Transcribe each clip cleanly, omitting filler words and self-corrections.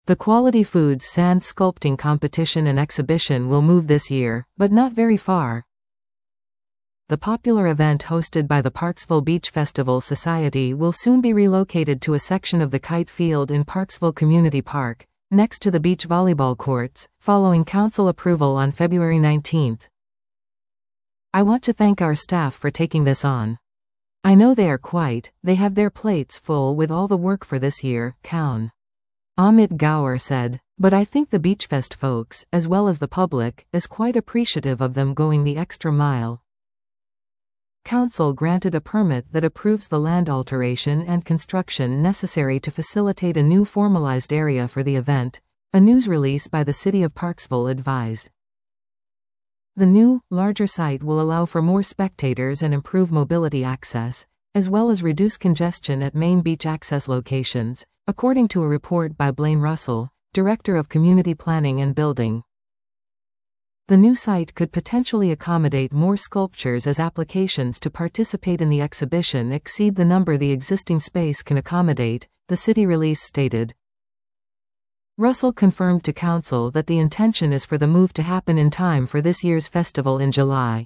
The Quality Foods Sand Sculpting Competition and Exhibition will move this year, but not very far. The popular event hosted by the Parksville Beach Festival Society will soon be relocated to a section of the Kite Field in Parksville Community Park, next to the beach volleyball courts, following council approval on February 19. I want to thank our staff for taking this on. I know they have their plates full with all the work for this year, Kaun. Amit Gaur said, but I think the Beachfest folks, as well as the public, is quite appreciative of them going the extra mile. Council granted a permit that approves the land alteration and construction necessary to facilitate a new formalized area for the event, a news release by the City of Parksville advised. The new, larger site will allow for more spectators and improve mobility access, as well as reduce congestion at main beach access locations, according to a report by Blaine Russell, Director of Community Planning and Building. The new site could potentially accommodate more sculptures as applications to participate in the exhibition exceed the number the existing space can accommodate, the city release stated. Russell confirmed to council that the intention is for the move to happen in time for this year's festival in July.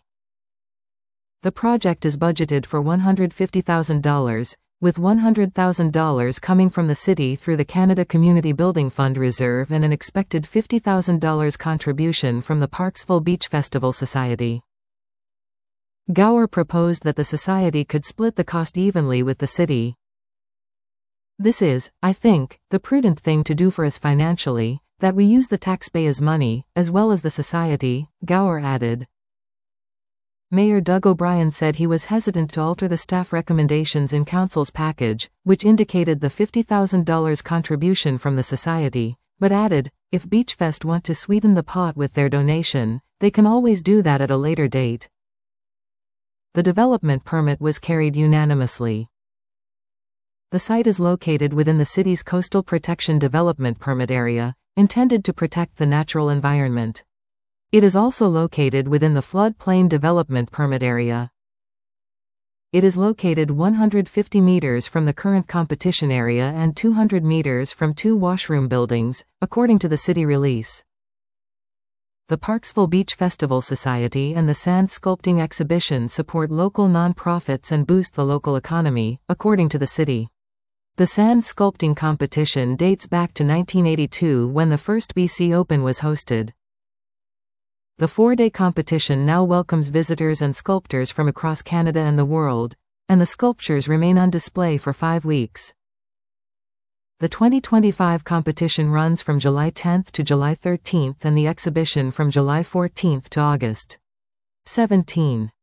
The project is budgeted for $150,000, with $100,000 coming from the city through the Canada Community Building Fund Reserve and an expected $50,000 contribution from the Parksville Beach Festival Society. Gaur proposed that the society could split the cost evenly with the city. This is, I think, the prudent thing to do for us financially, that we use the taxpayers' money, as well as the society, Gaur added. Mayor Doug O'Brien said he was hesitant to alter the staff recommendations in council's package, which indicated the $50,000 contribution from the society, but added, if Beachfest want to sweeten the pot with their donation, they can always do that at a later date. The development permit was carried unanimously. The site is located within the city's Coastal Protection Development Permit area, intended to protect the natural environment. It is also located within the Floodplain Development Permit area. It is located 150 meters from the current competition area and 200 meters from two washroom buildings, according to the city release. The Parksville Beach Festival Society and the Sand Sculpting Exhibition support local nonprofits and boost the local economy, according to the city. The sand sculpting competition dates back to 1982 when the first BC Open was hosted. The 4-day competition now welcomes visitors and sculptors from across Canada and the world, and the sculptures remain on display for 5 weeks. The 2025 competition runs from July 10 to July 13 and the exhibition from July 14 to August 17.